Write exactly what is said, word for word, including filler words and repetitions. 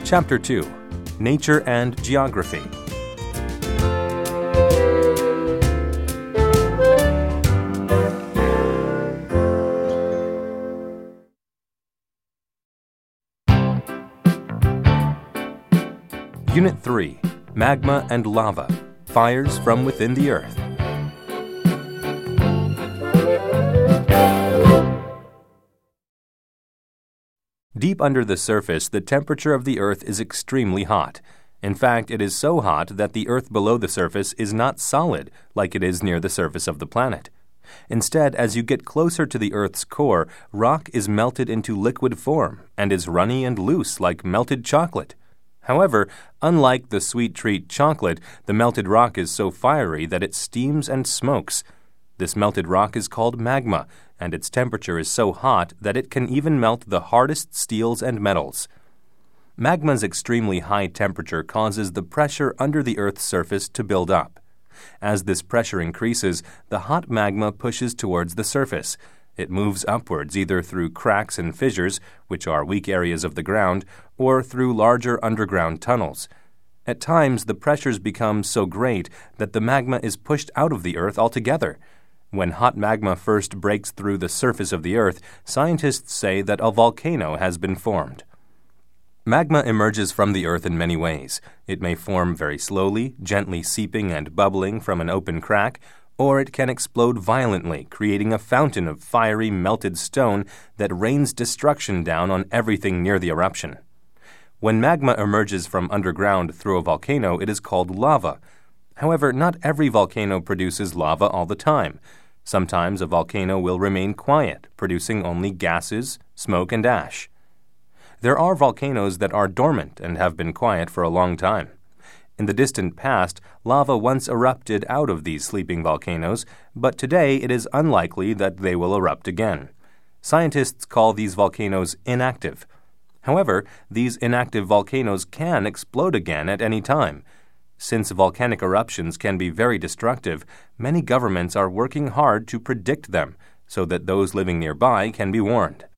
Chapter two. Nature and Geography. Unit three. Magma and Lava. Fires from within the Earth. Deep under the surface, the temperature of the Earth is extremely hot. In fact, it is so hot that the Earth below the surface is not solid like it is near the surface of the planet. Instead, as you get closer to the Earth's core, rock is melted into liquid form and is runny and loose like melted chocolate. However, unlike the sweet treat chocolate, the melted rock is so fiery that it steams and smokes. This melted rock is called magma, and its temperature is so hot that it can even melt the hardest steels and metals. Magma's extremely high temperature causes the pressure under the Earth's surface to build up. As this pressure increases, the hot magma pushes towards the surface. It moves upwards either through cracks and fissures, which are weak areas of the ground, or through larger underground tunnels. At times, the pressures become so great that the magma is pushed out of the Earth altogether. When hot magma first breaks through the surface of the Earth, scientists say that a volcano has been formed. Magma emerges from the Earth in many ways. It may form very slowly, gently seeping and bubbling from an open crack, or it can explode violently, creating a fountain of fiery, melted stone that rains destruction down on everything near the eruption. When magma emerges from underground through a volcano, it is called lava. However, not every volcano produces lava all the time. Sometimes a volcano will remain quiet, producing only gases, smoke, and ash. There are volcanoes that are dormant and have been quiet for a long time. In the distant past, lava once erupted out of these sleeping volcanoes, but today it is unlikely that they will erupt again. Scientists call these volcanoes inactive. However, these inactive volcanoes can explode again at any time. Since volcanic eruptions can be very destructive, many governments are working hard to predict them so that those living nearby can be warned.